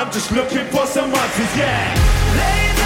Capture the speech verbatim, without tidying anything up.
I'm just looking for some answers, yeah. Late